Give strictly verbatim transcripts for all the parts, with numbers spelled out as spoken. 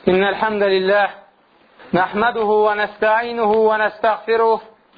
إن الحمد لله نحمده ونستعينه ونستغفره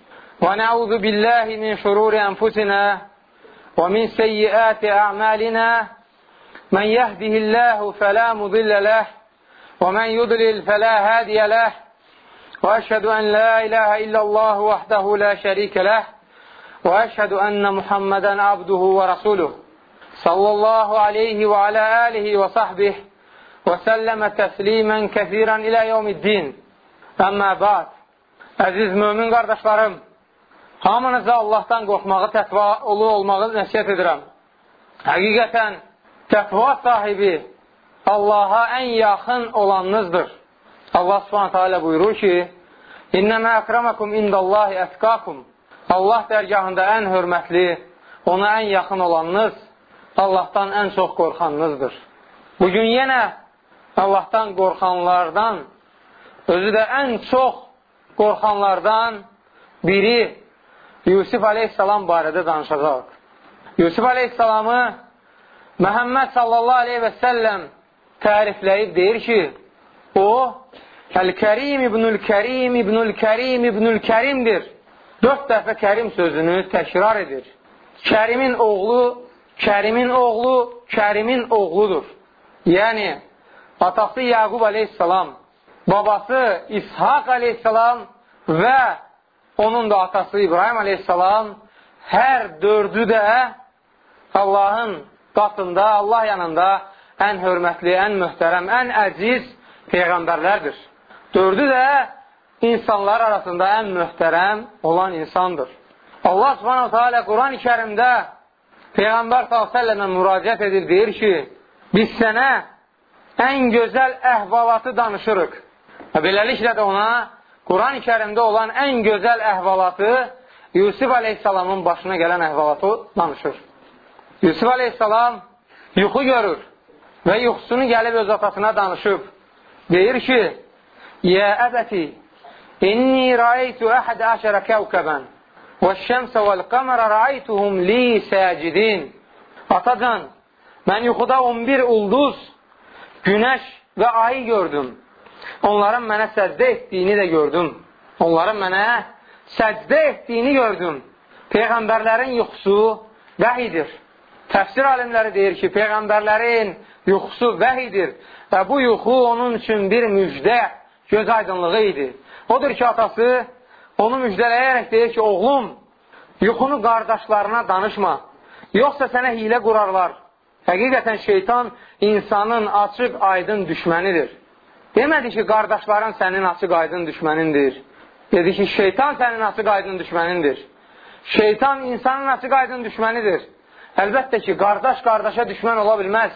ونعوذ بالله من شرور أنفسنا ومن سيئات أعمالنا من يهده الله فلا مضل له ومن يضلل فلا هادي له وأشهد أن لا إله إلا الله وحده لا شريك له وأشهد أن محمدا عبده ورسوله صلى الله عليه وعلى آله وصحبه وسلم تسlimen kəsirən ilə yevmiddin. Əmmə ba'd. Əziz mömin qardaşlarım, hamınıza Allahdan qorxmağı, təqvalı olmağı nəsihət edirəm. Həqiqətən təqva sahibi Allaha ən yaxın olanınızdır. Allah Subhanahu taala buyurur ki: "İnnəmə əkramakum indallahi ətqakum." Allah dərgahında ən hörmətli, ona ən yaxın olanınız Allahdan ən çox qorxanınızdır. Bugün yenə Allahdan qorxanlardan, özü də ən çox qorxanlardan biri Yusuf Aleyhisselam barədə danışacaq. Yusuf Aleyhisselamı Məhəmməd sallallahu aleyhi və səlləm tərifləyib deyir ki, o Əl-Kərim İbnül-Kərim İbnül-Kərim İbnül-Kərimdir. Dörd dəfə Kərim sözünü təkrar edir. Kərimin oğlu, Kərimin oğlu, Kərimin oğludur. Yəni, atası Yaqub aleyhissalam, babası İshak aleyhissalam və onun da atası İbrahim aleyhissalam hər dördü də Allahın qatında, Allah yanında ən hörmətli, ən möhtərəm, ən əziz peyğəmbərlərdir. Dördü də insanlar arasında ən möhtərəm olan insandır. Allah subhanahu teala Quran-ı Kərimdə Peyğəmbər sallallahu aleyhi və səlləmə müraciət edir, deyir ki, biz sənə ən gözəl əhvalatı danışırıq. Beləliklə də ona Quran-ı Kərimdə olan ən gözəl əhvalatı Yusuf Aleyhisselamın başına gələn əhvalatı danışır. Yusuf Aleyhisselam yuxu görür və yuxusunu gəlib öz atasına danışıb. Deyir ki, Yə əbəti, inni rəaytu əhədə əşərə kəvkəbən və şəmsə vəl-qəmərə rəaytuhum li səcidin. Atacan, mən yuxuda on bir ulduz, günəş və ayı gördüm. Onların mənə səcdə etdiyini də gördüm. Onların mənə səcdə etdiyini gördüm. Peyğəmbərlərin yuxusu vəhidir. Təfsir alimləri deyir ki, Peyğəmbərlərin yuxusu vəhidir və bu yuxu onun üçün bir müjdə, göz aydınlığı idi. Odur ki, atası onu müjdələyərək deyir ki, oğlum, yuxunu qardaşlarına danışma, yoxsa sənə hilə qurarlar. Həqiqətən şeytan insanın açıq aydın düşmənidir. Demədi ki, qardaşların sənin açıq aydın düşmənindir. Dedi ki, şeytan sənin açıq aydın düşmənindir. Şeytan insanın açıq aydın düşmənidir. Əlbəttə ki, qardaş qardaşa düşmən ola bilməz.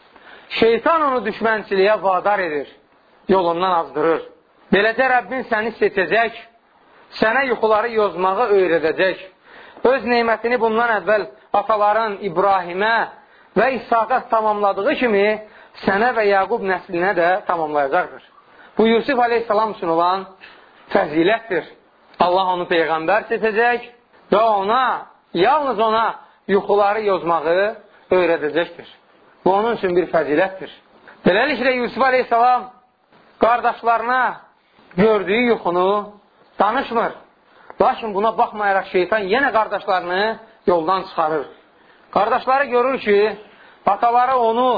Şeytan onu düşmənçiliyə vadar edir, yolundan azdırır. Beləcə Rəbbin səni seçəcək, sənə yuxuları yozmağı öyrədəcək. Öz neymətini bundan əvvəl ataların İbrahimə və İshaqa tamamladığı kimi sənə və Yaqub nəslinə də tamamlayacaqdır. Bu Yusuf Aleyhisselam üçün olan fəzilətdir. Allah onu Peyğəmbər seçəcək və ona, yalnız ona yuxuları yozmağı öyrədəcəkdir. Bu onun üçün bir fəzilətdir. Beləliklə Yusuf Aleyhisselam qardaşlarına gördüyü yuxunu danışmır. Lakin buna baxmayaraq şeytan yenə qardaşlarını yoldan çıxarır. Qardaşları görür ki, ataları onu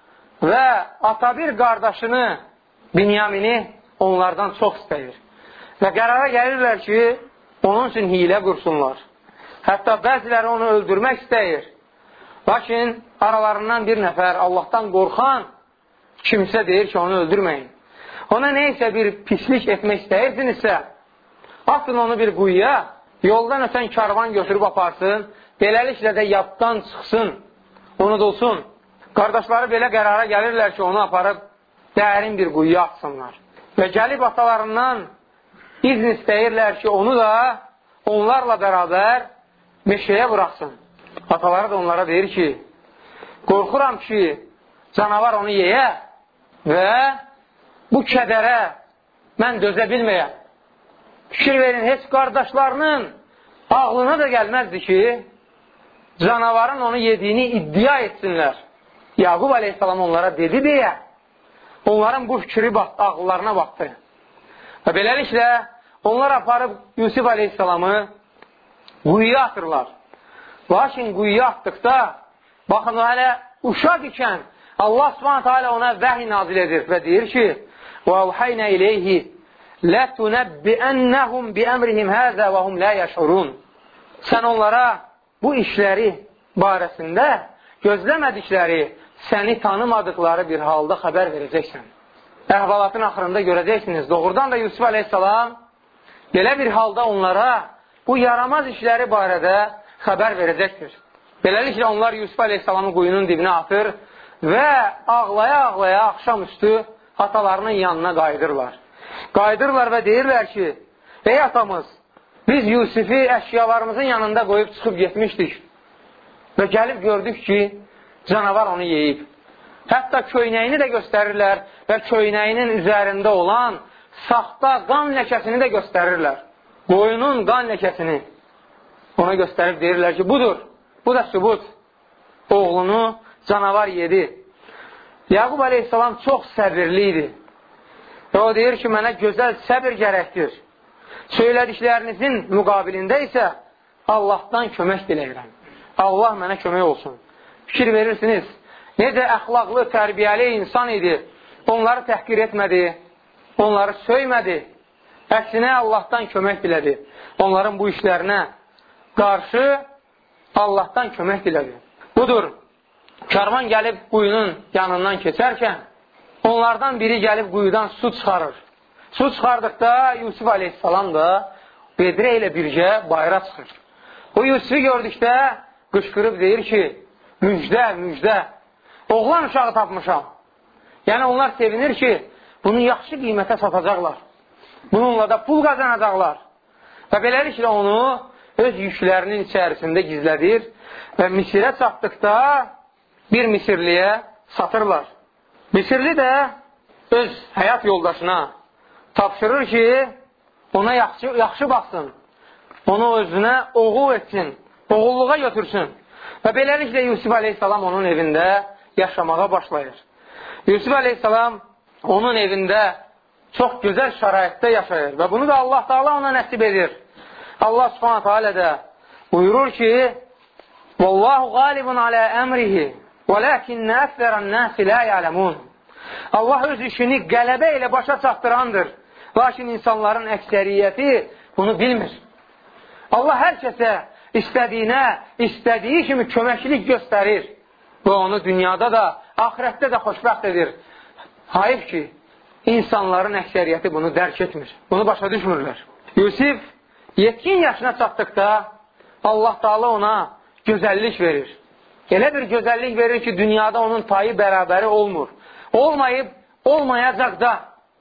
və ata bir qardaşını, Binyamini onlardan çox istəyir. Və qərara gəlirlər ki, onun üçün hilə qursunlar. Hətta bəziləri onu öldürmək istəyir. Lakin aralarından bir nəfər Allahdan qorxan kimsə deyir ki, onu öldürməyin. Ona neysə bir pislik etmək istəyirsinizsə, atın onu bir quyuya, yoldan ötən karvan götürüb aparsın, beləliklə də yaddan çıxsın, unudulsun. Qardaşları belə qərara gəlirlər ki, onu aparıb dərin bir quyuya atsınlar. Və gəlib atalarından izn istəyirlər ki, onu da onlarla bərabər meşəyə buraxsın. Ataları da onlara deyir ki, qorxuram ki, canavar onu yeyə və bu kədərə mən dözə bilməyəm. Fikir verin, heç qardaşlarının ağlına da gəlməzdi ki, canavarın onu yediyini iddia etsinlər. Yaqub Aleyhisselam onlara dedi deyə, onların bu fikri ağıllarına batdı. Və beləliklə, onlar aparıb Yusuf Aleyhisselamı quyuya atırlar. Lakin quyuya atdıqda, baxın, hələ uşaq ikən Allah Subhanahu Teala ona vəhy nazil edir və deyir ki, وَاَوْحَيْنَا اِلَيْهِ لَتُنَبِّئَنَّهُمْ بِأَمْرِهِمْ هَذَا وَهُمْ لَا يَشْعُرُونَ. Sən onlara bu işləri barəsində gözləmədikləri, səni tanımadıqları bir halda xəbər verəcəksən. Əhvalatın axırında görəcəksiniz. Doğrudan da Yusuf Aleyhisselam belə bir halda onlara bu yaramaz işləri barədə xəbər verəcəkdir. Beləliklə onlar Yusuf Aleyhisselamı quyunun dibinə atır və ağlaya-ağlaya axşamüstü atalarının yanına qayıdırlar. Qayıdırlar və deyirlər ki, ey atamız, biz Yusufi əşyalarımızın yanında qoyub çıxıb getmişdik və gəlib gördük ki, canavar onu yeyib. Hətta köynəyini də göstərirlər və köynəyinin üzərində olan saxta qan ləkəsini də göstərirlər. Qoyunun qan ləkəsini ona göstərib deyirlər ki, budur, bu da sübut. Oğlunu canavar yedi. Yaqub Aleyhisselam çox səbirli idi. Və o deyir ki, mənə gözəl səbir gərəkdir. Söylədiklərinizin müqabilində isə Allahdan kömək diləyirəm. Allah mənə kömək olsun. Fikir verirsiniz, necə əxlaqlı, tərbiyəli insan idi. Onları təhqir etmədi, onları söymədi. Əksinə Allahdan kömək dilədi. Onların bu işlərinə qarşı Allahdan kömək dilədi. Budur, karvan gəlib quyunun yanından keçərkən, onlardan biri gəlib quyudan su çıxarır. Su çıxardıqda Yusuf Aleyhisselam da Bedrə ilə birgə bayıra çıxır. O Yusufu gördükdə qışqırıb deyir ki, müjdə, müjdə, oğlan uşağı tapmışam. Yəni onlar sevinir ki, bunu yaxşı qiymətə satacaqlar. Bununla da pul qazanacaqlar. Və beləliklə onu öz yüklərinin içərisində gizlədir və Misirə çatdıqda bir Misirliyə satırlar. Misirli də öz həyat yoldaşına tapşırır ki, ona yaxşı, yaxşı baxsın, onu özünə oğul etsin, oğulluğa götürsün. Və beləliklə Yusuf Aleyhisselam onun evində yaşamağa başlayır. Yusuf Aleyhisselam onun evində çox gözəl şəraitdə yaşayır və bunu da Allah Teala ona nəsib edir. Allah Subhanahu Teala da buyurur ki, Vallahu qalibun alə əmrihi vələkinnə əksərən nəsi lə yələmun. Allah öz işini qələbə ilə başa çatdırandır. Lakin insanların əksəriyyəti bunu bilmir. Allah hər kəsə istədiyinə, istədiyi kimi köməklik göstərir və onu dünyada da, axirətdə də xoşbəxt edir. Hayif ki, insanların əksəriyyəti bunu dərk etmir. Bunu başa düşmürlər. Yusuf yetkin yaşına çatdıqda Allah Teala ona gözəllik verir. Elə bir gözəllik verir ki, dünyada onun payı bərabəri olmur. Olmayıb, olmayacaq da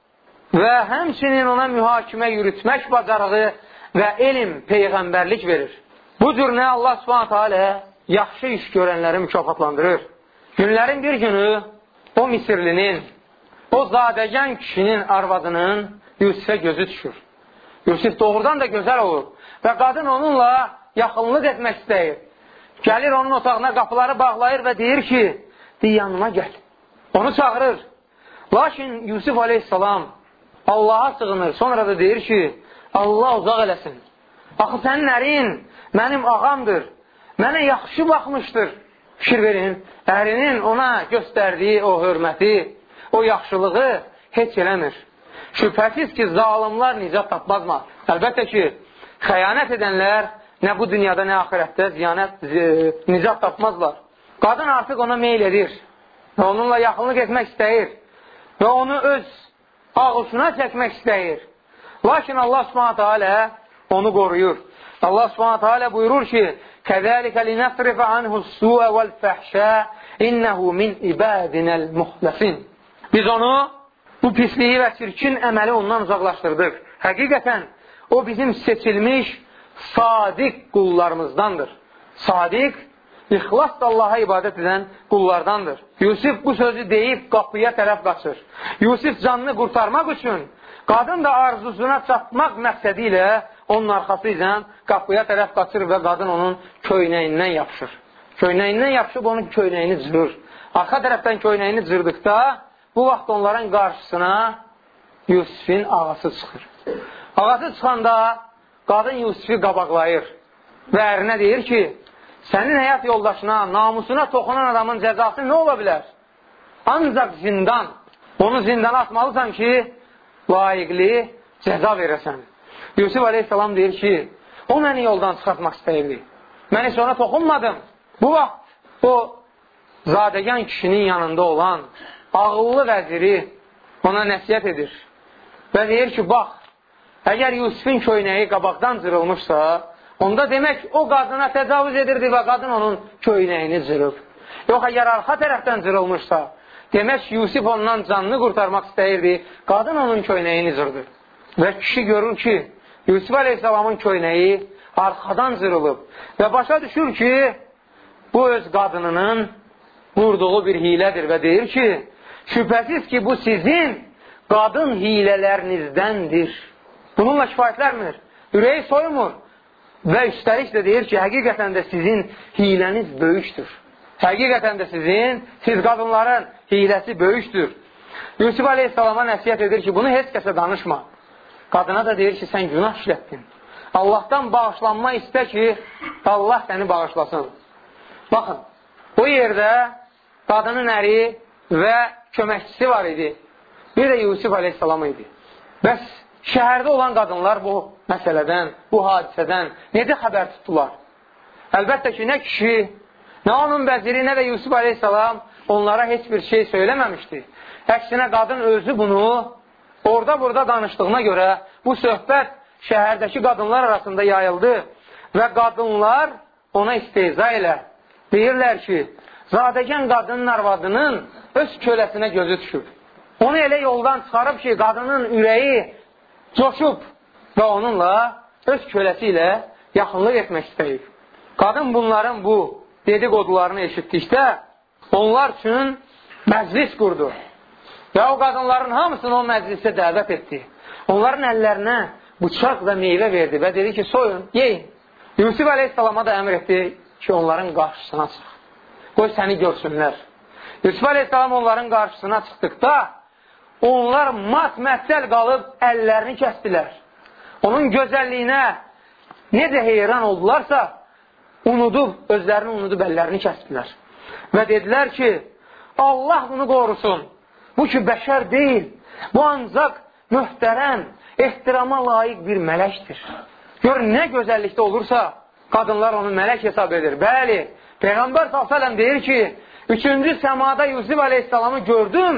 və həmçinin ona mühakimə yürütmək bacarığı və elm, peyğəmbərlik verir. Bu cür nə Allah Subhanahu Teala yaxşı iş görənləri mükafatlandırır. Günlərin bir günü o Misirlinin, o zadəgən kişinin arvadının Yusufə gözü düşür. Yusuf doğrudan da gözəl olur və qadın onunla yaxınlıq etmək istəyir. Gəlir onun otağına, qapıları bağlayır və deyir ki, deyir, yanıma gəl. Onu çağırır. Lakin Yusuf Aleyhisselam Allaha sığınır. Sonra da deyir ki, Allah uzaq eləsin. Axı sənin ərin mənim ağamdır. Mənə yaxşı baxmışdır. Fikir verin, ərinin ona göstərdiyi o hörməti, o yaxşılığı heç eləmir. Şübhəsiz ki, zalimlar nicat tapmazlar. Əlbəttə ki, xəyanət edənlər nə bu dünyada, nə axirətdə ziyanət, nicat tapmazlar. Qadın artıq ona meyl edir və onunla yaxınlıq etmək istəyir və onu öz ağuşuna çəkmək istəyir. Lakin Allah Subhanahu Teala onu qoruyur. Allah Subhanahu Teala buyurur ki, كَذَٰلِكَ لِنَصْرِفَ عَنْهُ السُّوءَ وَالْفَحْشَاءَ إِنَّهُ مِنْ عِبَادِنَا الْمُخْلَصِينَ. Biz onu bu pisliyi və çirkin əməli ondan uzaqlaşdırdıq. Həqiqətən o bizim seçilmiş sadiq qullarımızdandır. Sadiq, ixlasla Allaha ibadət edən qullardandır. Yusuf bu sözü deyib qapıya tərəf qaçır. Yusuf canını qurtarmaq üçün, qadın da arzusuna çatmaq məqsədi ilə onun arxası ilə qapıya tərəf qaçır və qadın onun köynəyindən yapışır. Köynəyindən yapışıb onun köynəyini cırır. Arxa tərəfdən köynəyini cırdıqda bu vaxt onların qarşısına Yusifin ağası çıxır. Ağası çıxanda qadın Yusifi qabaqlayır və ərinə deyir ki, sənin həyat yoldaşına, namusuna toxunan adamın cəzası nə ola bilər? Ancaq zindan. Onu zindana atmalısan ki, layiqli cəza verəsən. Yusif aleyhissalam deyir ki, o məni yoldan çıxartmaq istəyirdi. Mən heç ona toxunmadım. Bu vaxt o zadəgan kişinin yanında olan ağıllı vəziri ona nəsiyyət edir. Və deyir ki, bax, əgər Yusifin köynəyi qabaqdan cırılmışsa, onda demək o qadına təcavüz edirdi və qadın onun köynəyini cırıb. Yox, əgər arxa tərəfdən cırılmışsa, demək Yusif ondan canını qurtarmaq istəyirdi, qadın onun köynəyini cırdı. Və kişi görür ki, Yusif aleyhissalamın köynəyi arxadan cırılıb və başa düşür ki, bu öz qadınının vurduğu bir hilədir və deyir ki, şübhəsiz ki, bu sizin qadın hilələrinizdəndir. Bununla kifayətlənmir, ürəyi soymur və üstəlik də deyir ki, həqiqətən də sizin hiləniz böyükdür. Həqiqətən də sizin, siz qadınların hiləsi böyükdür. Yusif aleyhissalama nəsiyyət edir ki, bunu heç kəsə danışma. Qadına da deyir ki, sən günah işlətdin. Allahdan bağışlanma istə ki, Allah səni bağışlasın. Baxın, bu yerdə qadının əri və köməkçisi var idi. Bir də Yusif aleyhissalam idi. Bəs şəhərdə olan qadınlar bu məsələdən, bu hadisədən necə xəbər tutdular? Əlbəttə ki, nə kişi, nə onun vəziri, nə də Yusuf aleyhissalam onlara heç bir şey söyləməmişdi. Əksinə qadın özü bunu orada-burada danışdığına görə bu söhbət şəhərdəki qadınlar arasında yayıldı və qadınlar ona istehza ilə deyirlər ki, zadəgən qadının arvadının öz köləsinə gözü düşüb. Onu elə yoldan çıxarıb ki, qadının ürəyi coşub və onunla öz köləsi ilə yaxınlıq etmək istəyib. Qadın bunların bu dedikodularını eşitdikdə onlar üçün məclis qurdu və o qadınların hamısını o məclisə dəvət etdi. Onların əllərinə bıçaq və meyvə verdi və dedi ki, soyun, yeyin. Yusif aleyhissalama da əmr etdi ki, onların qarşısına çıx. Qoy səni görsünlər. Yusuf aleyhissalam onların qarşısına çıxdıqda onlar mat-məttəl qalıb əllərini kəstdilər. Onun gözəlliyinə necə heyran oldularsa, unudub, özlərini unudub əllərini kəstdilər. Və dedilər ki, Allah bunu qorusun. Bu ki, bəşər deyil. Bu ancaq möhtərəm, ehtirama layiq bir mələkdir. Gör, nə gözəllikdə olursa, qadınlar onu mələk hesab edir. Bəli, Peyğəmbər sallallahu əleyhi və səlləm deyir ki, üçüncü səmada Yusif aleyhissalamı gördüm,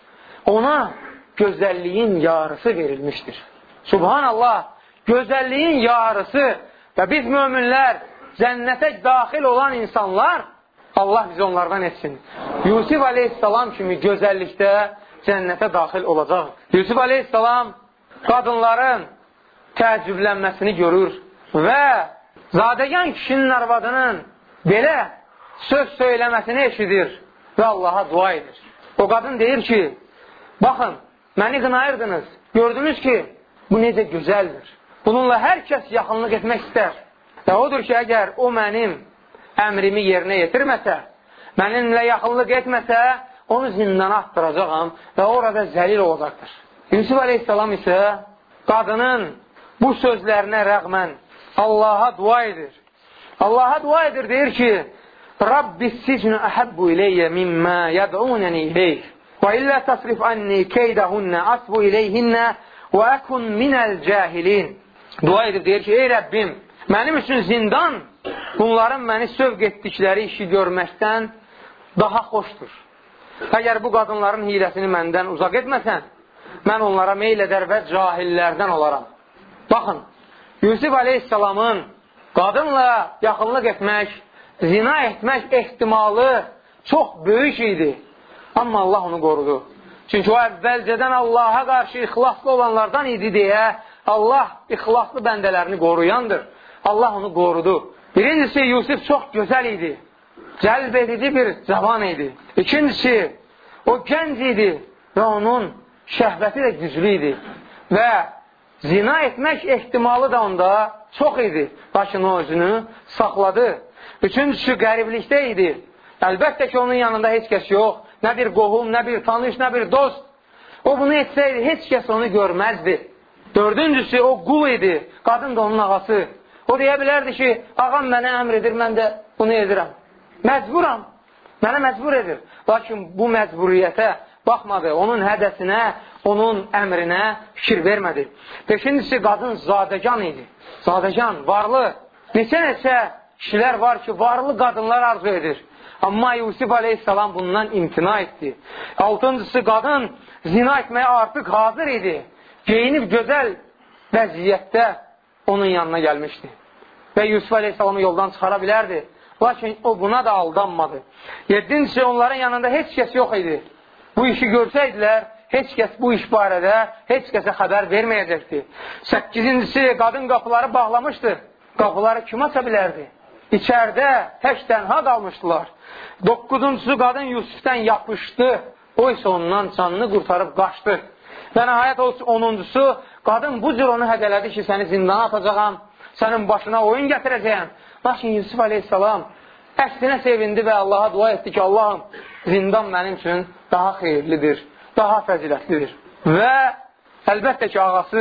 ona gözəlliyin yarısı verilmişdir. Subhanallah, gözəlliyin yarısı və biz möminlər, cənnətə daxil olan insanlar, Allah bizi onlardan etsin. Yusif aleyhissalam kimi gözəllikdə cənnətə daxil olacaq. Yusuf aleyhissalam qadınların təəccüblənməsini görür və zadəgan kişinin arvadının belə söz söyləməsini eşidir və Allaha dua edir. O qadın deyir ki, baxın, məni qınayırdınız, gördünüz ki, bu necə gözəldir. Bununla hər kəs yaxınlıq etmək istər. Və odur ki, əgər o mənim əmrimi yerinə yetirməsə, mənimlə yaxınlıq etməsə, onu zindana atdıracaqam və orada zəlil olacaqdır. Yusuf aleyhissalam isə qadının bu sözlərinə rəğmən Allaha dua edir. Allaha dua edir, deyir ki, Rabbi sicnu əhəbbu iləyyə mimmə yəd'unəni iləyh və illə təsrif anni keydəhunnə asbu iləyhinnə və əkun minəl cahilin. Dua edib, deyir ki, ey Rəbbim, mənim üçün zindan bunların məni sövq etdikləri işi görməkdən daha xoşdur. Əgər bu qadınların hiləsini məndən uzaq etməsən, mən onlara meyl edər və cahillərdən olaram. Baxın, Yusuf aleyhissalamın qadınla yaxınlıq etmək, zina etmək ehtimalı çox böyük idi. Amma Allah onu qorudu. Çünki o əvvəlcədən Allaha qarşı ixlaslı olanlardan idi deyə Allah ixlaslı bəndələrini qoruyandır. Allah onu qorudu. Birincisi, Yusuf çox gözəl idi. Cəlb edici bir cavan idi. İkincisi, o gənc idi və onun şəhvəti də güclü idi. Və zina etmək ehtimalı da onda çox idi. Lakin o özünü saxladı. Üçüncüsü, qəriblikdə idi. Əlbəttə ki, onun yanında heç kəs yox. nə bir qohum, nə bir tanış, nə bir dost. O bunu etsəydi, heç kəs onu görməzdi. Dördüncüsü, o qul idi, qadın da onun ağası. O deyə bilərdi ki, ağam mənə əmr edir, mən də bunu edirəm. Məcburam, mənə məcbur edir. Lakin bu məcburiyyətə baxmadı, onun hədəsinə, onun əmrinə fikir vermədi. Beşincisi, qadın zadəcan idi. Zadəcan, varlı. Neçə-neçə kişilər var ki, varlı qadınlar arzu edir. Amma Yusuf aleyhissalam bundan imtina etdi. Altıncısı, qadın zina etməyə artıq hazır idi. Geyinib gözəl vəziyyətdə onun yanına gəlmişdi. Və Yusuf aleyhissalamı yoldan çıxara bilərdi. Lakin o buna da aldanmadı. Yedincisi, onların yanında heç kəs yox idi. Bu işi görsəydilər, heç kəs bu iş barədə heç kəsə xəbər verməyəcəkdi. Səkkizincisi, qadın qapıları bağlamışdı. Qapıları kim aça bilərdi? İçərdə tək tənha qalmışdılar. Doqquzuncusu, qadın Yusufdən yapışdı. O isə ondan canını qurtarıb qaçdı. Və nəhayət onuncusu, qadın bu cür onu hədələdi ki, səni zindana atacağam, sənin başına oyun gətirəcəyəm. Lakin Yusuf aleyhissalam əksinə sevindi və Allaha dua etdi ki, Allahım, zindan mənim üçün daha xeyirlidir, daha fəzilətlidir. Və əlbəttə ki, ağası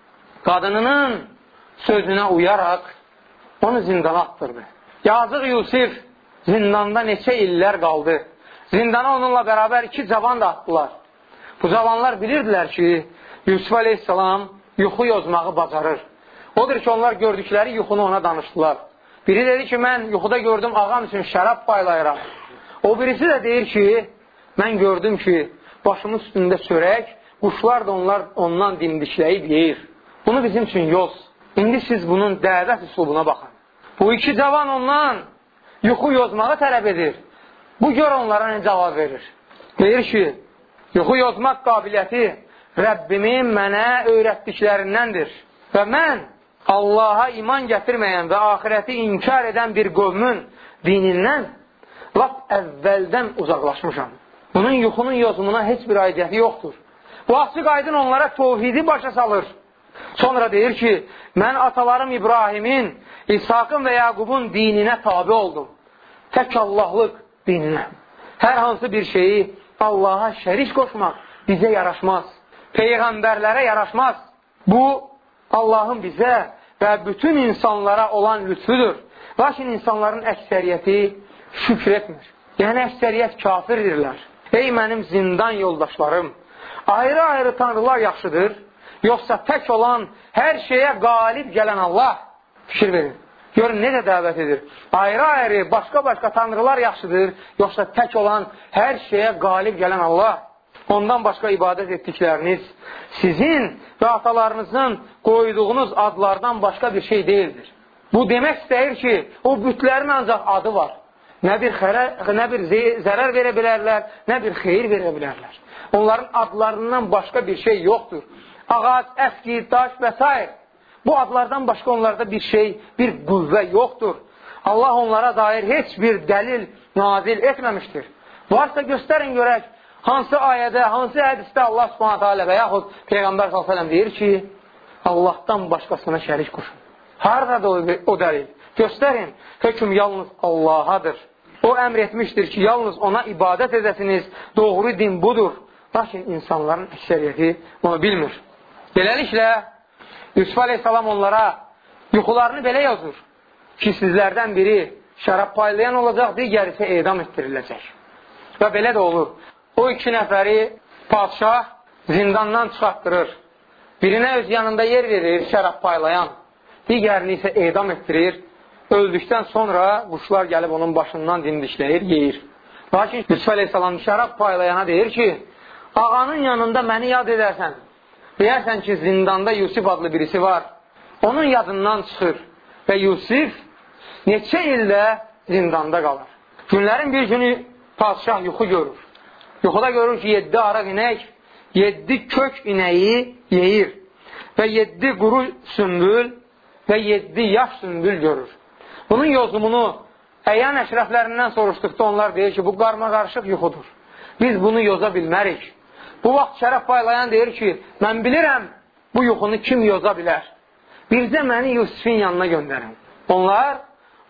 qadınının sözünə uyaraq onu zindana attırdı. Yazıq Yusuf zindanda neçə illər qaldı. Zindana onunla bərabər iki cavan da atdılar. Bu cavanlar bilirdilər ki, Yusuf aleyhissalam yuxu yozmağı bacarır. Odur ki, onlar gördükləri yuxunu ona danışdılar. Biri dedi ki, mən yuxuda gördüm, ağam üçün şərab paylayıram. O birisi də deyir ki, mən gördüm ki, başımın üstündə çörək, quşlar da onlar ondan dimdikləyib yeyir. Bunu bizim üçün yoz. İndi siz bunun dəvət üslubuna baxın. Bu iki cavan ondan yuxu yozmağı tələb edir. Bu gör onlara nə cavab verir. Deyir ki, yuxu yozmaq qabiliyyəti Rəbbimin mənə öyrətdiklərindəndir. Və mən Allaha iman gətirməyən və axirəti inkar edən bir qövmün dinindən lap əvvəldən uzaqlaşmışam. Bunun yuxunun yozumuna heç bir aidiyyəti yoxdur. Bu açıq aydın onlara tövhidi başa salır. Sonra deyir ki, mən atalarım İbrahimin, İshakın və Yaqubun dininə tabi oldum. Tək Allahlıq dininə. Hər hansı bir şeyi Allaha şərik qoşmaq bizə yaraşmaz. Peyğəmbərlərə yaraşmaz. Bu, Allahın bizə və bütün insanlara olan lütfüdür. Lakin insanların əksəriyyəti şükür etmir. Yəni, əksəriyyət kafirdirlər. Ey mənim zindan yoldaşlarım, ayrı-ayrı tanrılar yaxşıdır, yoxsa tək olan hər şeyə qalib gələn Allah? Fikir verin. Görün, necə dəvət edir? Ayrı-ayrı, başqa-başqa tanrılar yaxşıdır, yoxsa tək olan hər şeyə qalib gələn Allah? Ondan başqa ibadət etdikləriniz sizin və atalarınızın qoyduğunuz adlardan başqa bir şey deyildir. Bu demək istəyir ki, o bütlərin ancaq adı var. Nə bir, xərə, nə bir zərər verə bilərlər, nə bir xeyir verə bilərlər. Onların adlarından başqa bir şey yoxdur. Ağac, əski, daş və s. Bu adlardan başqa onlarda bir şey, bir qüvvə yoxdur. Allah onlara dair heç bir dəlil nazil etməmişdir. Varsa göstərin görək, hansı ayədə, hansı hədisdə Allah subhanətə alə və yaxud Peyğəmbər sallallahu əleyhi və səlləm deyir ki, Allahdan başqasına şərik qoşun. Harada o dəlil? Göstərin, hökm yalnız Allahadır. O əmr etmişdir ki, yalnız ona ibadət edəsiniz, doğru din budur. Lakin insanların əksəriyyəti bunu bilmir. Beləliklə, Yusuf aleyhissalam onlara yuxularını belə yazır ki, sizlərdən biri şərab paylayan olacaq, digəri isə edam etdiriləcək. Və belə də olur. O iki nəfəri padşah zindandan çıxartdırır. Birinə öz yanında yer verir, şərab paylayan. Digərini isə edam etdirir. Öldükdən sonra quşlar gəlib onun başından dimdikləyir, yeyir. Lakin Yusuf aleyhissalam şərab paylayana deyir ki, ağanın yanında məni yad edərsən. Deyərsən ki, zindanda Yusuf adlı birisi var. Onun yadından çıxır. Və Yusuf neçə ildə zindanda qalır. Günlərin bir günü padşah yuxu görür. Yuxuda görür ki, yeddi araq inək, yeddi kök inəyi yeyir. Və yeddi quru sümbül və yeddi yaş sümbül görür. Bunun yozumunu əyan əşrəflərindən soruşduqda onlar deyir ki, bu qarma-qarışıq yuxudur. Biz bunu yoza bilmərik. Bu vaxt şərəf paylayan deyir ki, mən bilirəm bu yuxunu kim yoza bilər. Bircə məni Yusufin yanına göndərin. Onlar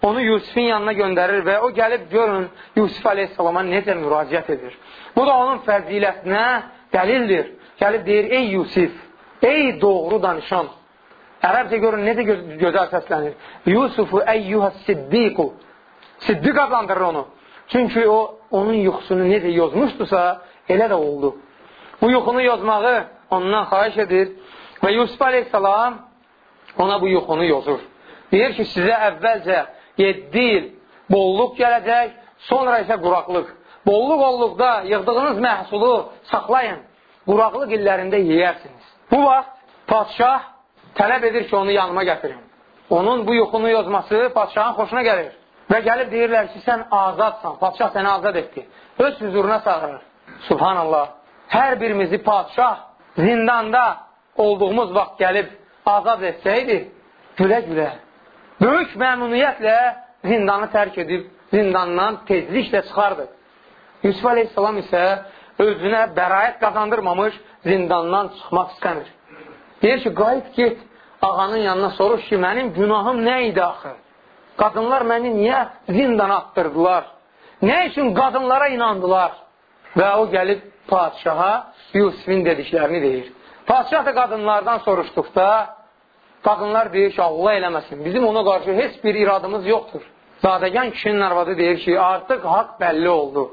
onu Yusifin yanına göndərir və o gəlib görün Yusif əleyhissalama necə müraciət edir. Bu da onun fəzilətinə dəlildir. Gəlib deyir, ey Yusif, ey doğru danışan. Ərəbcə görün necə gö gözəl səslənir. Yusufu əyyuhə siddiqu. Siddiq adlandırır onu. Çünki o, onun yuxusunu necə yozmuşdursa, elə də oldu. Bu yuxunu yozmağı ondan xahiş edir və Yusuf əleyhissalam ona bu yuxunu yozur. Deyir ki, sizə əvvəlcə yeddi il bolluq gələcək, sonra isə quraqlıq. Bolluq olluqda yığdığınız məhsulu saxlayın, quraqlıq illərində yeyərsiniz. Bu vaxt padişah tələb edir ki, onu yanıma gətirin. Onun bu yuxunu yozması padişahın xoşuna gəlir. Və gəlib deyirlər ki, sən azadsan, padişah səni azad etdi. Öz huzuruna çağırır. Subhanallah. Hər birimizi padişah zindanda olduğumuz vaxt gəlib azad etsəydi, gülə-gülə, böyük məmnuniyyətlə zindanı tərk edib, zindandan tezliklə çıxardı. Yusuf əleyhissalam isə özünə bəraət qazandırmamış, zindandan çıxmaq istəmir. Deyir ki, qayıt get, ağanın yanına soruş ki, mənim günahım nə idi axı? Qadınlar məni niyə zindana attırdılar? Nə üçün qadınlara inandılar? Və o gəlib padişaha Yusufin dediklərini deyir. Padişah da qadınlardan soruşduqda, qadınlar deyir ki, Allah eləməsin, bizim ona qarşı heç bir iradımız yoxdur. Zadəgan kişinin arvadı deyir ki, artıq haqq bəlli oldu.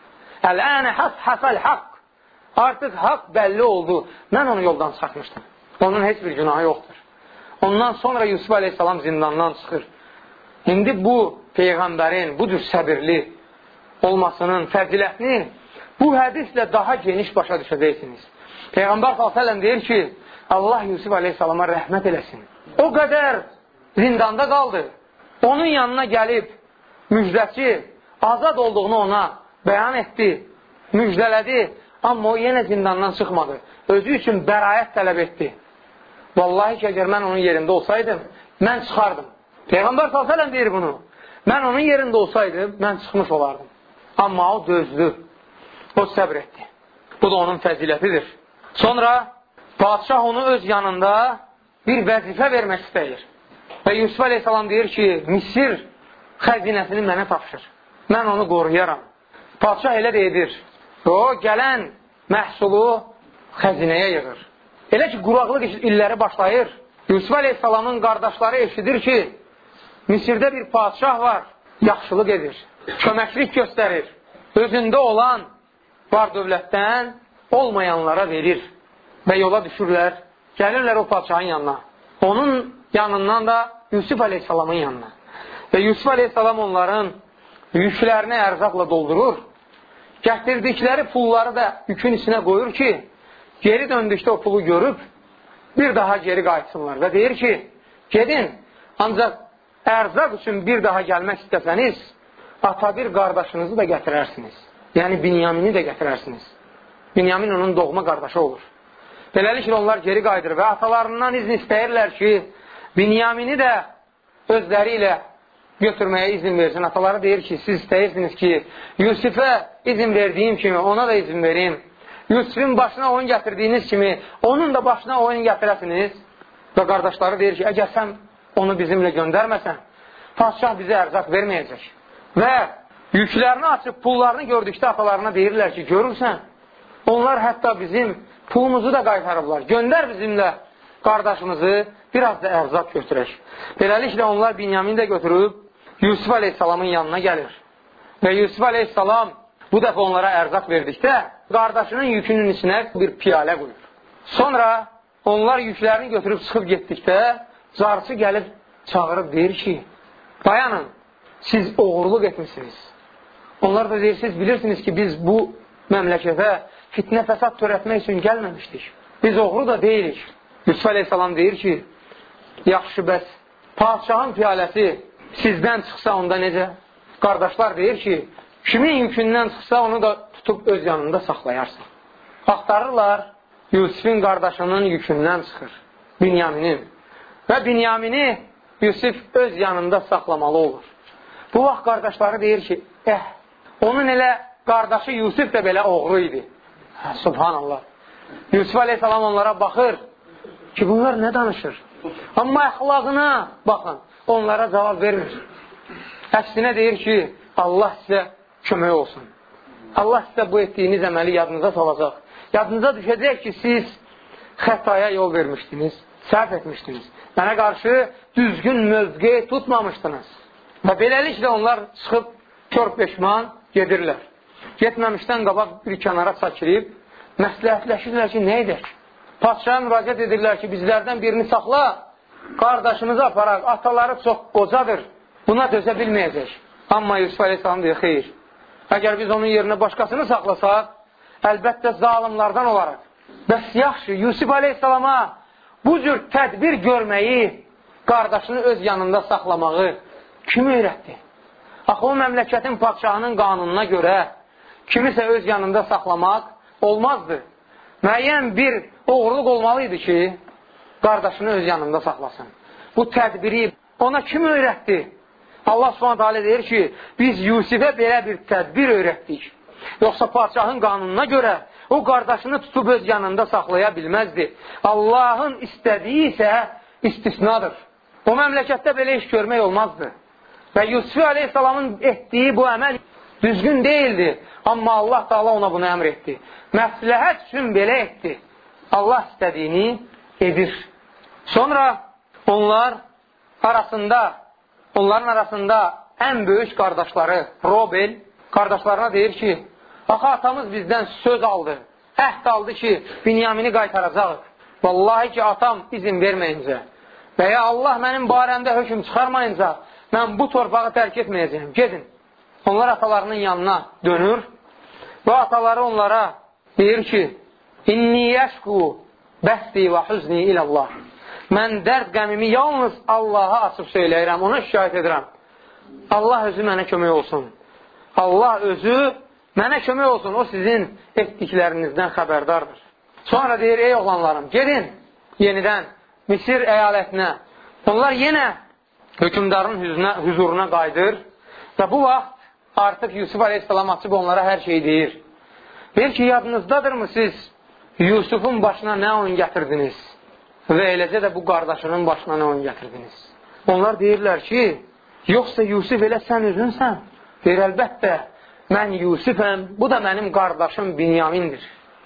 Əl-ənə həsəl haqq. Artıq haqq bəlli oldu. Mən onu yoldan çıxartmışdım. Onun heç bir günahı yoxdur. Ondan sonra Yusuf əleyhissalam zindandan çıxır. İndi bu Peyğəmbərin, bu cür səbirli olmasının fəzilətini bu hədislə daha geniş başa düşəcəksiniz. Peyğəmbər sallallahu əleyhi və səlləm deyir ki, Allah Yusuf əleyhissalama rəhmət eləsin. O qədər zindanda qaldı. Onun yanına gəlib müjdəçi azad olduğunu ona bəyan etdi, müjdələdi. Amma o yenə zindandan çıxmadı. Özü üçün bəraət tələb etdi. Vallahi ki, əgər mən onun yerində olsaydım, mən çıxardım. Peyğəmbər sallallahu əleyhi və səlləm deyir bunu. Mən onun yerində olsaydım, mən çıxmış olardım. Amma o dözdü. O səbr etdi. Bu da onun fəzilətidir. Sonra padişah onu öz yanında bir vəzifə vermək istəyir. Və Yusuf əleyhissalam deyir ki, Misir xəzinəsini mənə tapşır. Mən onu qoruyaram. Padişah elə də edir. O, gələn məhsulu xəzinəyə yığır. Elə ki, quraqlıq illəri başlayır. Yusuf əleyhissalamın qardaşları eşidir ki, Misirdə bir padişah var, yaxşılıq edir, köməklik göstərir, özündə olan var dövlətdən olmayanlara verir və yola düşürlər, gəlirlər o padişahın yanına. Onun yanından da Yusuf əleyhissalamın yanına. Və Yusuf əleyhissalam onların yüklərini ərzaqla doldurur, gətirdikləri pulları da yükün içinə qoyur ki, geri döndükdə o pulu görüb, bir daha geri qayıtsınlar və deyir ki, gedin, ancaq ərzaq üçün bir daha gəlmək istəsəniz, ata bir qardaşınızı da gətirərsiniz. Yəni, Binyamini də gətirərsiniz. Binyamin onun doğma qardaşı olur. Beləliklə, onlar geri qayıdır və atalarından izin istəyirlər ki, Binyamini də özləri ilə götürməyə izin versin. Ataları deyir ki, siz istəyirsiniz ki, Yusifə izin verdiyim kimi ona da izin verim. Yusifin başına oyun gətirdiyiniz kimi onun da başına oyun gətirəsiniz. Və qardaşları deyir ki, əgər sən onu bizimlə göndərməsən, padişah bizə ərzaq verməyəcək. Və yüklərini açıb pullarını gördükdə atalarına deyirlər ki, görürsən, onlar hətta bizim pulumuzu da qaytarıblar. Göndər bizimlə qardaşımızı, biraz da ərzaq götürək. Beləliklə onlar Binyamin də götürüb Yusuf əleyhissalamın yanına gəlir. Və Yusuf əleyhissalam bu dəfə onlara ərzaq verdikdə qardaşının yükünün içinə bir piyalə qoyur. Sonra onlar yüklərini götürüb çıxıb getdikdə carçı gəlib çağırıb deyir ki, dayanın, siz oğurluq etmişsiniz. Onlar da deyir, siz bilirsiniz ki, biz bu məmləkətə fitnə fəsad törətmək üçün gəlməmişdik. Biz oğru da deyilik. Yusuf əleyhissalam deyir ki, yaxşı bəs, padişahın piyaləsi sizdən çıxsa onda necə? Qardaşlar deyir ki, kimin yükündən çıxsa onu da tutub öz yanında saxlayarsan. Axtarırlar, Yusufin qardaşının yükündən çıxır, Binyaminin. Və Binyamini Yusuf öz yanında saxlamalı olur. Bu vaxt qardaşları deyir ki, eh, onun elə qardaşı Yusuf da belə oğru idi. Hə, subhanallah. Yusuf əleyhissalam onlara baxır ki, bunlar nə danışır? Amma əxlaqına baxın, onlara cavab vermir. Əksinə deyir ki, Allah sizə kömək olsun. Allah sizə bu etdiyiniz əməli yadınıza salacaq. Yadınıza düşəcək ki, siz xətaya yol vermişdiniz, səhv etmişdiniz. Mənə qarşı düzgün mövqe tutmamışdınız. Və beləliklə onlar çıxıb kör peşman gedirlər. Getməmişdən qabaq bir kənara çəkilib, məsləhətləşirlər ki, nə edək? Padişaya müraciət edirlər ki, bizlərdən birini saxla, qardaşımızı aparaq, ataları çox qocadır, buna dözə bilməyəcək. Amma Yusuf Aleyhisselam deyir, xeyr, əgər biz onun yerinə başqasını saxlasaq, əlbəttə zalimlardan olaraq. Bəs yaxşı, Yusuf Aleyhisselama bu cür tədbir görməyi, qardaşını öz yanında saxlamağı kim öyrətdi? Axı o məmləkətin padişahının qanununa görə kimisə öz yanında saxlamaq olmazdı. Müəyyən bir oğurluq olmalıydı ki, qardaşını öz yanında saxlasın. Bu tədbiri ona kim öyrətdi? Allah Subhanahu taala deyir ki, biz Yusifə belə bir tədbir öyrətdik. Yoxsa padişahın qanununa görə o qardaşını tutub öz yanında saxlaya bilməzdi. Allahın istədiyi isə istisnadır. O məmləkətdə belə iş görmək olmazdı. Və Yusuf Aleyhisselamın etdiyi bu əməl düzgün deyildi. Amma Allah Taala ona bunu əmr etdi. Məsləhət üçün belə etdi. Allah istədiyini edir. Sonra onlar arasında, onların arasında ən böyük qardaşları Robel qardaşlarına deyir ki, axı atamız bizdən söz aldı, əhd aldı ki, Binyamini qaytaracaq. Vallahi ki, atam izin verməyincə və ya Allah mənim barəmdə hökm çıxarmayınca mən bu torpağı tərk etməyəcəyim. Gedin. Onlar atalarının yanına dönür və ataları onlara deyir ki, İnni yəşku bəsdi və hüzni ilallah. Mən dərd qəmimi yalnız Allaha açıb söyləyirəm, ona şikayət edirəm. Allah özü mənə kömək olsun. Allah özü mənə kömək olsun, o sizin etdiklərinizdən xəbərdardır. Sonra deyir, ey oğlanlarım, gedin yenidən Misir əyalətinə. Onlar yenə hökümdarın huzuruna qayıdır və bu vaxt artıq Yusuf Aleyhisselam açıb onlara hər şeyi deyir. Deyir ki, yadınızdadırmı siz Yusufun başına nə oyun gətirdiniz və eləcə də bu qardaşının başına nə oyun gətirdiniz? Onlar deyirlər ki, yoxsa Yusuf elə sən özünsən? Deyir, əlbəttə, mən Yusufəm, bu da mənim qardaşım Binyamindir.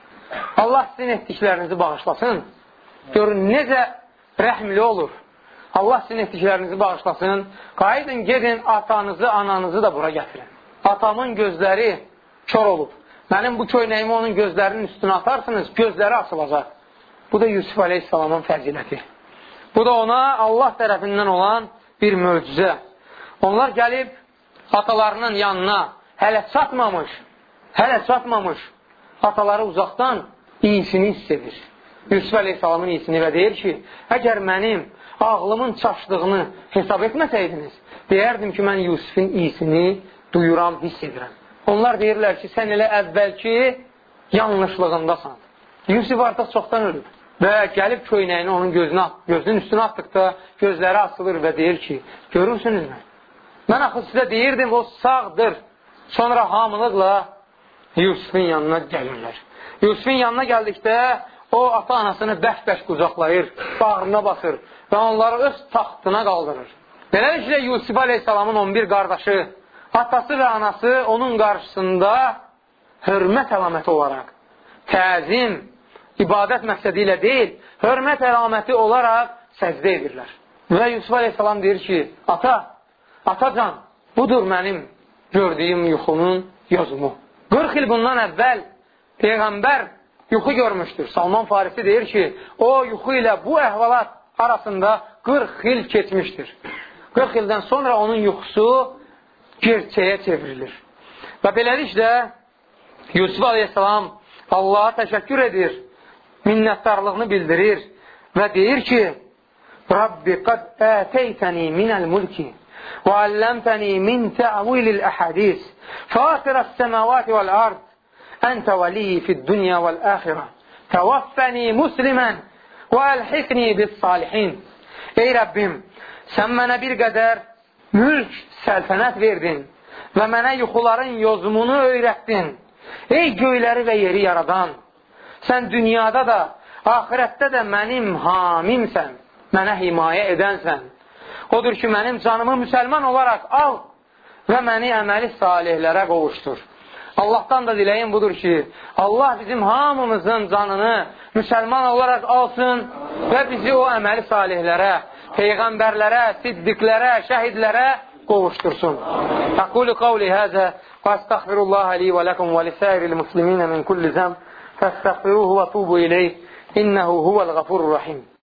Allah sizin etdiklərinizi bağışlasın. Görün, necə rəhmli olur. Allah sizin etdiklərinizi bağışlasın. Qayıdın, gedin, atanızı, ananızı da bura gətirin. Atamın gözləri kör olub. Mənim bu köynəyimi onun gözlərinin üstünə atarsınız, gözləri açılacaq. Bu da Yusuf Aleyhisselamın fəziləti. Bu da ona Allah tərəfindən olan bir möcüzə. Onlar gəlib atalarının yanına hələ çatmamış, hələ çatmamış ataları uzaqdan iyisini hiss edir. Yusuf Aleyhisselamın iyisini və deyir ki, əgər mənim ağlımın çaşdığını hesab etməsəydiniz, deyərdim ki, mən Yusufin iyisini duyuram, hiss edirəm. Onlar deyirlər ki, sən elə əvvəlki yanlışlığındasan. Yusuf artıq çoxdan ölüb və gəlib köynəyini onun gözünə, gözünün üstünə atdıqda gözləri açılır və deyir ki, görürsünüzmü? Mən axı sizə deyirdim, o sağdır. Sonra hamılıqla Yusufin yanına gəlirlər. Yusufin yanına gəldikdə o ata-anasını bərk-bərk qucaqlayır, bağrına basır və onları öz taxtına qaldırır. Beləliklə Yusuf Aleyhisselamın on bir qardaşı, atası və anası onun qarşısında hörmət əlaməti olaraq, təzim, ibadət məqsədi ilə deyil, hörmət əlaməti olaraq səcdə edirlər. Və Yusuf Aleyhisselam deyir ki, ata, atacan, budur mənim gördüyüm yuxunun yozumu. qırx il bundan əvvəl Peyğəmbər yuxu görmüşdür. Salman Farisi deyir ki, o yuxu ilə bu əhvalat arasında qırx il keçmişdir. qırx ildən sonra onun yuxusu gerçəyə çevrilir. Və beləliklə Yusuf Aleyhisselam Allaha təşəkkür edir, minnətdarlığını bildirir və deyir ki, Rabbi qad ətəytəni minəl mulki və əlləmtəni min tə'vilil əhədis fatirəs səməvati vəl ard əntə vəliyi fid-dünya vəl-əxirə təvaffəni muslimən və əlhiqni bis-salihin. Ey Rəbbim, sən mənə bir qədər mülk, səltənət verdin və mənə yuxuların yozumunu öyrətdin. Ey göyləri və yeri yaradan, sən dünyada da, axirətdə də mənim hamimsən, mənə himayə edənsən. Odur ki, mənim canımı müsəlman olaraq al və məni əməli salihlərə qovuşdur. Allahdan da diləyim budur ki, Allah bizim hamımızın canını müsəlman olaraq alsın və bizi o əməli salihlərə, peyğəmbərlərə, siddiqlərə, şəhidlərə qovuştursun. Aqulu qavli həzə və əstəğfirullaha li və ləkum və lisəiril musliminə min kulli zəm fəstəğfiruhu və tubu ileyh innəhu huvəl qafurur rahim.